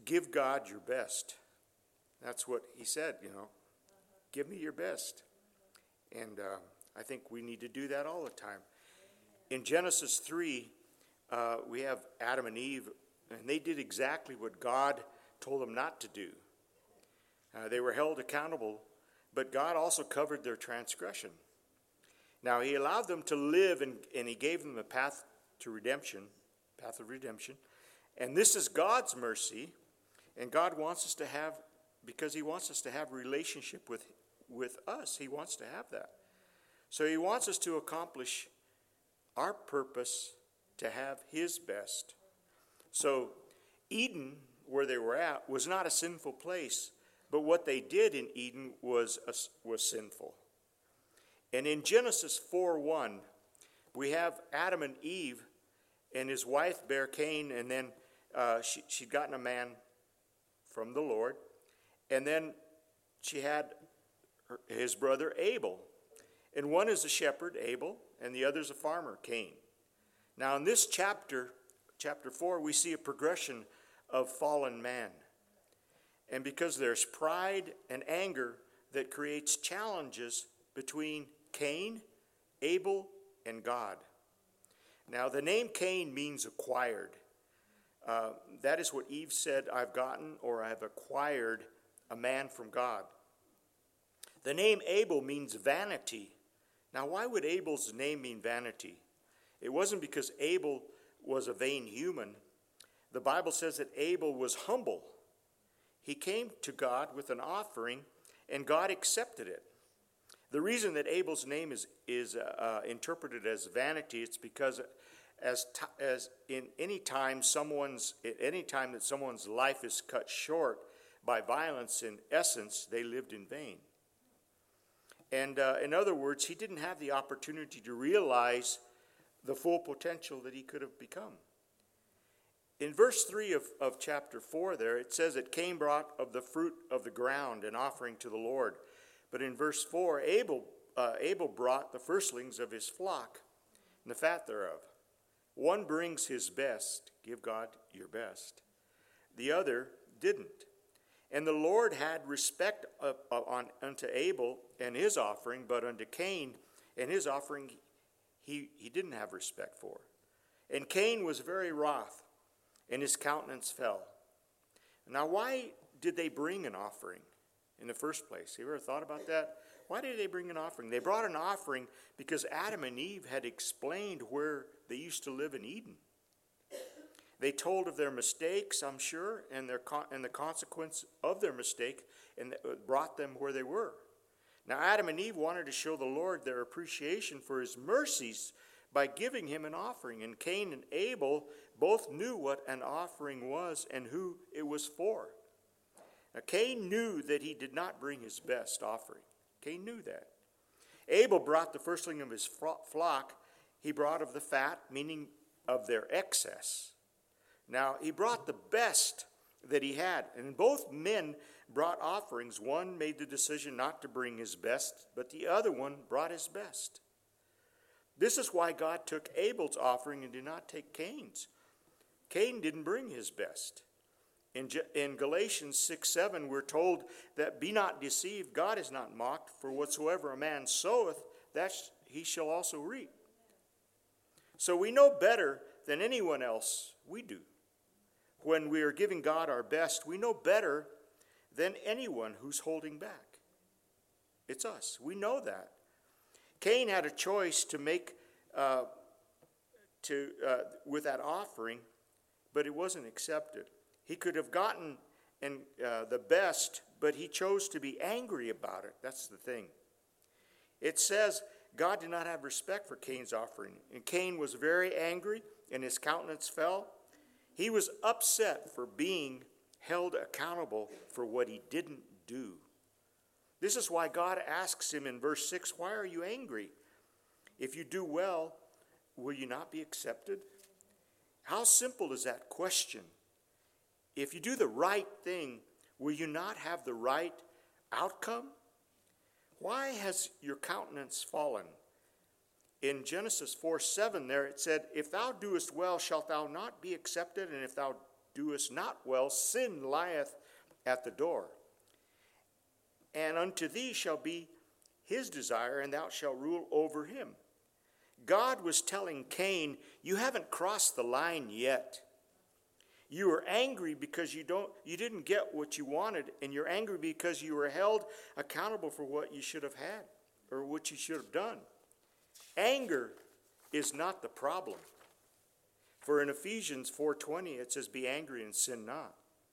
give God your best. That's what he said, Give me your best. And I think we need to do that all the time. In Genesis 3, we have Adam and Eve, and they did exactly what God told them not to do. They were held accountable, but God also covered their transgression. Now, he allowed them to live, and he gave them a path of redemption. And this is God's mercy, and God wants us to have, because he wants us to have a relationship with us. He wants to have that. So he wants us to accomplish our purpose to have his best. So Eden, where they were at, was not a sinful place, but what they did in Eden was sinful. And in Genesis 4:1, we have Adam and Eve, and his wife bare Cain, and then she'd gotten a man from the Lord, and then she had his brother Abel. And one is a shepherd, Abel, and the other is a farmer, Cain. Now in this chapter 4, we see a progression of fallen man. And because there's pride and anger that creates challenges between Cain, Abel, and God. Now the name Cain means acquired. That is what Eve said, I've gotten, or I've acquired a man from God. The name Abel means vanity. Now, why would Abel's name mean vanity? It wasn't because Abel was a vain human. The Bible says that Abel was humble. He came to God with an offering, and God accepted it. The reason that Abel's name is interpreted as vanity, it's because as in any time that someone's life is cut short by violence, in essence, they lived in vain. And in other words, he didn't have the opportunity to realize the full potential that he could have become. In verse 3 of chapter 4 there, it says that Cain brought of the fruit of the ground an offering to the Lord. But in verse 4, Abel brought the firstlings of his flock and the fat thereof. One brings his best, give God your best. The other didn't. And the Lord had respect unto Abel and his offering, but unto Cain and his offering he didn't have respect for. And Cain was very wroth, and his countenance fell. Now, why did they bring an offering in the first place? You ever thought about that? Why did they bring an offering? They brought an offering because Adam and Eve had explained where they used to live in Eden. They told of their mistakes, I'm sure, and the consequence of their mistake, and it brought them where they were. Now, Adam and Eve wanted to show the Lord their appreciation for his mercies by giving him an offering. And Cain and Abel both knew what an offering was and who it was for. Now, Cain knew that he did not bring his best offering. Cain knew that. Abel brought the firstling of his flock. He brought of the fat, meaning of their excess. Now, he brought the best that he had. And both men brought offerings. One made the decision not to bring his best, but the other one brought his best. This is why God took Abel's offering and did not take Cain's. Cain didn't bring his best. In Galatians 6:7, we're told that be not deceived, God is not mocked, for whatsoever a man soweth, that he shall also reap. So we know better than anyone else, we do. When we are giving God our best, we know better than anyone who's holding back. It's us. We know that. Cain had a choice to make with that offering, but it wasn't accepted. He could have gotten the best, but he chose to be angry about it. That's the thing. It says God did not have respect for Cain's offering. And Cain was very angry, and his countenance fell. He was upset for being held accountable for what he didn't do. This is why God asks him in verse 6, why are you angry? If you do well, will you not be accepted? How simple is that question? If you do the right thing, will you not have the right outcome? Why has your countenance fallen? In Genesis 4:7 there it said, if thou doest well, shalt thou not be accepted? And if thou doest not well, sin lieth at the door. And unto thee shall be his desire, and thou shalt rule over him. God was telling Cain, you haven't crossed the line yet. You are angry because you didn't get what you wanted, and you're angry because you were held accountable for what you should have had or what you should have done. Anger is not the problem. For in Ephesians 4:20 it says, be angry and sin not.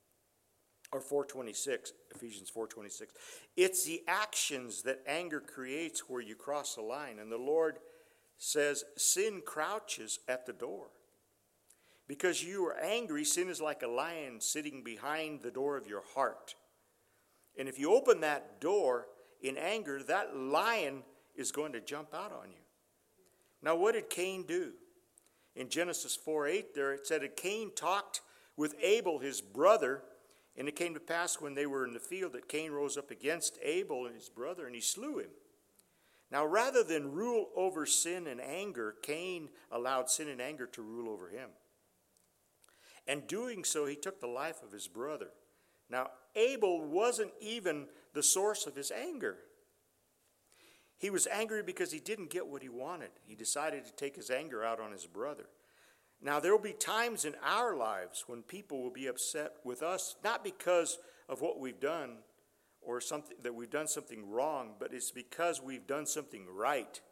Or 4:26, Ephesians 4:26. It's the actions that anger creates where you cross the line. And the Lord says sin crouches at the door. Because you are angry, sin is like a lion sitting behind the door of your heart. And if you open that door in anger, that lion is going to jump out on you. Now, what did Cain do? In Genesis 4:8 there it said that Cain talked with Abel, his brother, and it came to pass when they were in the field that Cain rose up against Abel and his brother, and he slew him. Now, rather than rule over sin and anger, Cain allowed sin and anger to rule over him. And doing so, he took the life of his brother. Now, Abel wasn't even the source of his anger. He was angry because he didn't get what he wanted. He decided to take his anger out on his brother. Now, there will be times in our lives when people will be upset with us, not because of what we've done or something that we've done something wrong, but it's because we've done something right.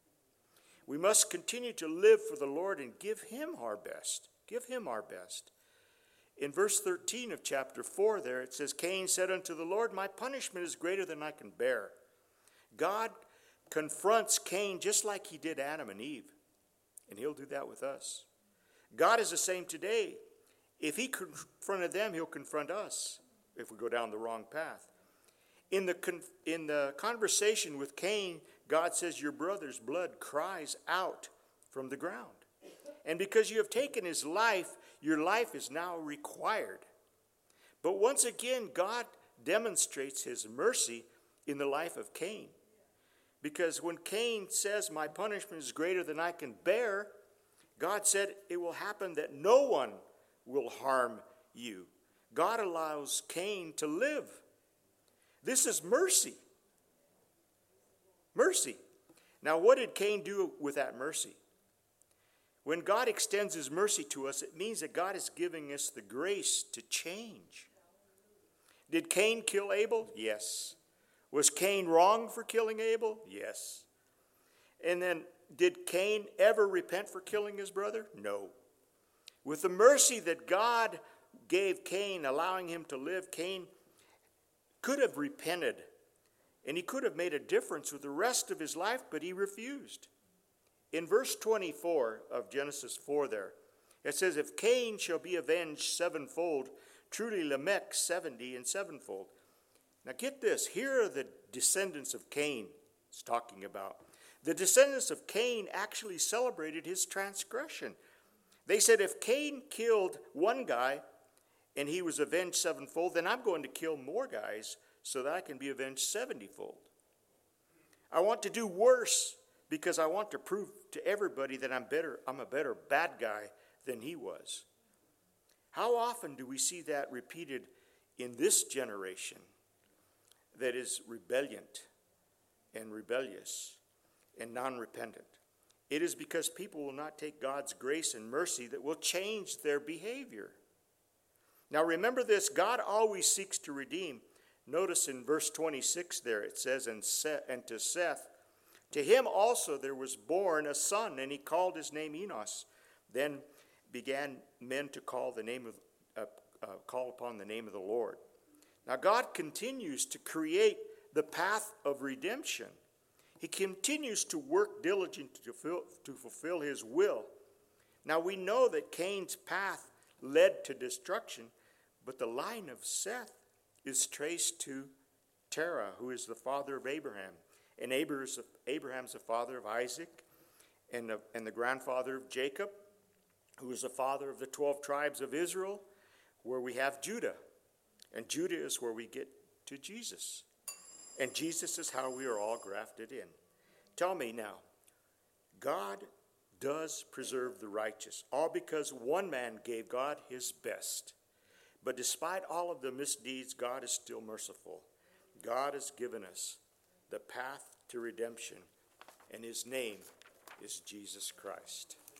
We must continue to live for the Lord and give him our best. Give him our best. In verse 13 of chapter 4 there, it says, Cain said unto the Lord, my punishment is greater than I can bear. God confronts Cain just like he did Adam and Eve. And he'll do that with us. God is the same today. If he confronted them, he'll confront us if we go down the wrong path. In the conversation with Cain, God says, your brother's blood cries out from the ground. And because you have taken his life, your life is now required. But once again, God demonstrates his mercy in the life of Cain. Because when Cain says, my punishment is greater than I can bear, God said it will happen that no one will harm you. God allows Cain to live. This is mercy. Mercy. Now, what did Cain do with that mercy? When God extends his mercy to us, it means that God is giving us the grace to change. Did Cain kill Abel? Yes. Was Cain wrong for killing Abel? Yes. And then, did Cain ever repent for killing his brother? No. With the mercy that God gave Cain, allowing him to live, Cain could have repented. And he could have made a difference with the rest of his life, but he refused. In verse 24 of Genesis 4 there, it says, if Cain shall be avenged sevenfold, truly Lamech 70 and sevenfold. Now get this, here are the descendants of Cain it's talking about. The descendants of Cain actually celebrated his transgression. They said, if Cain killed one guy and he was avenged sevenfold, then I'm going to kill more guys so that I can be avenged 70-fold. I want to do worse because I want to prove to everybody that I'm a better bad guy than he was. How often do we see that repeated in this generation that is rebellious and rebellious and non-repentant? It is because people will not take God's grace and mercy that will change their behavior. Now remember this, God always seeks to redeem. Notice in verse 26 there it says, and to Seth, to him also there was born a son, and he called his name Enos. Then began men to call upon the name of the Lord. Now God continues to create the path of redemption. He continues to work diligently to fulfill his will. Now we know that Cain's path led to destruction, but the line of Seth is traced to Terah, who is the father of Abraham. And Abraham's the father of Isaac and the grandfather of Jacob, who is the father of the 12 tribes of Israel, where we have Judah. And Judah is where we get to Jesus. And Jesus is how we are all grafted in. Tell me now, God does preserve the righteous, all because one man gave God his best. But despite all of the misdeeds, God is still merciful. God has given us the path to redemption, and his name is Jesus Christ.